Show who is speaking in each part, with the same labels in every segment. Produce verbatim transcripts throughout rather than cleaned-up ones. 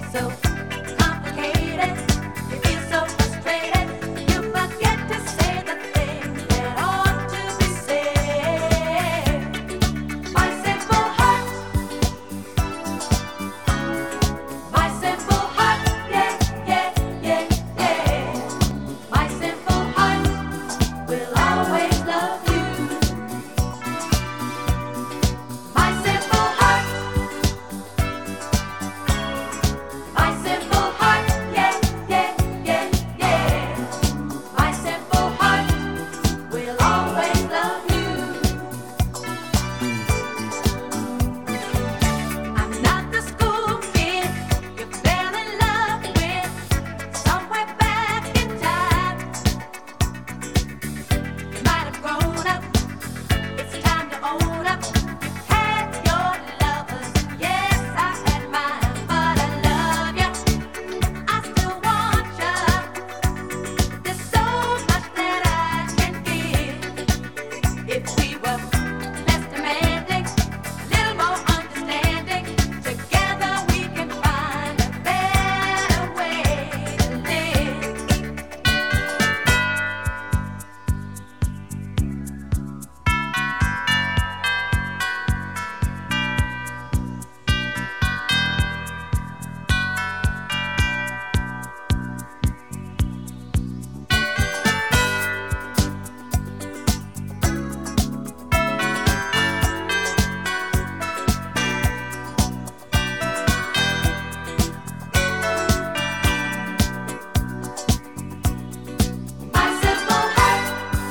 Speaker 1: so complicated. You feel so frustrated. You forget to say the things that ought to be said. My simple heart, my simple heart, yeah, yeah, yeah, yeah. My simple heart will always love you. My simple heart, my simple heart, yeah, yeah, yeah, yeah. My simple heart will always love you. I'm not the school kid you fell in love with somewhere back in time. You might have grown up. It's time to own up. You've had your lovers, yes, I had mine, but I love you. I still want you. There's so much that I can give. If we were less demanding, a little more understanding, together we can find a better way to live. My simple heart,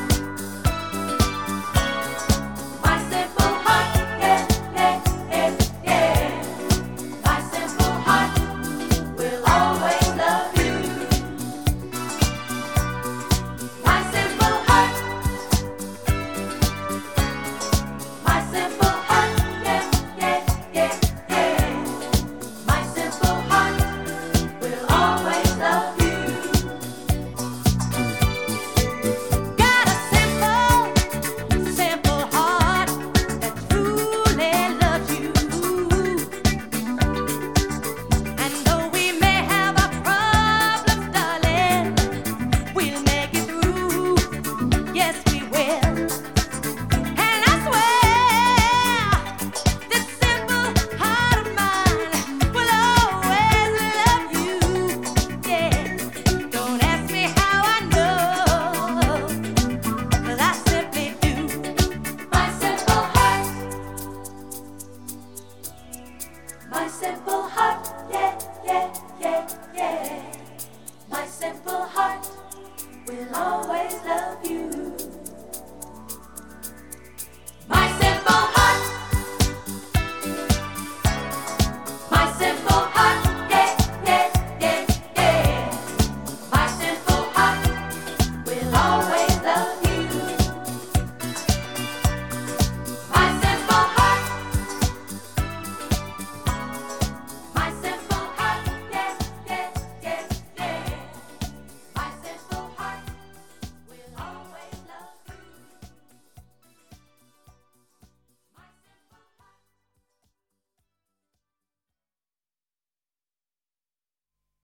Speaker 1: my simple heart, yeah, yeah, yeah, yeah. My simple heart will always love you. My simple heart, my simple heart, yeah, yeah, yeah, yeah. My simple heart will always love you. Got a simple, simple heart that truly loves you. And though we may have our problems, darling, we'll make it through. Yes, we will. And I swear, this simple heart of mine will always love you. Yeah. Don't ask me how I know, 'cause I simply do. My simple heart, my simple heart, yeah, yeah, yeah, yeah. My simple heart will always love you.